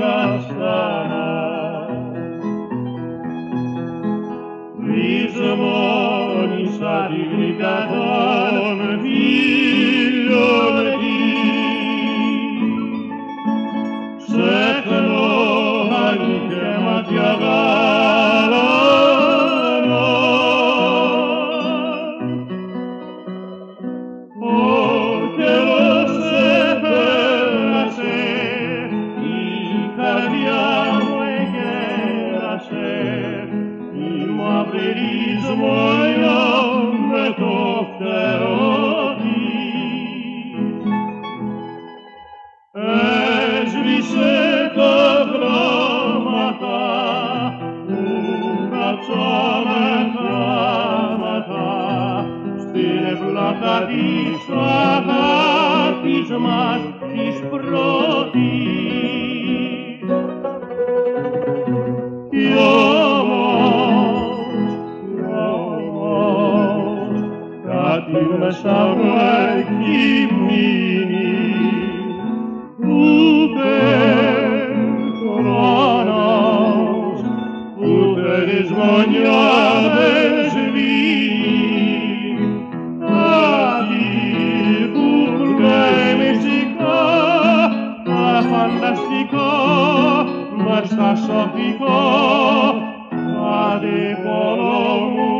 καστανά. Λησμόνησα τη γλυκά των φίλων της, ξεχνώ αν είχε μάτια γάλανα. Ο καιρός επέρασε, η καρδιά μου εγέρασε, η μαύρη ρισμόλια με το φτερό της. Έσβησε τα γράμματα που γράψαμε γράμματα στην ευλάχα της αγάπης μας της πρώτης. Κι όμως κάτι μέσα μου έχει μείνει, ούτε χρόνος, ούτε δυσμονιά δεν σβήνει. Κάτι που κλαίει μυστικά, αφανταστικό, μες στα σοφικό, κάτι πολλό μου